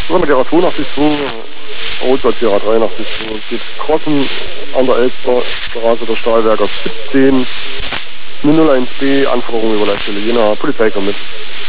Nummer 82, Rotplatzierer 83, geht Crossen an der Elsterstraße der Stahlwerker 17, 001B, Anforderungen über Leitstelle Jena, Polizei kommt mit.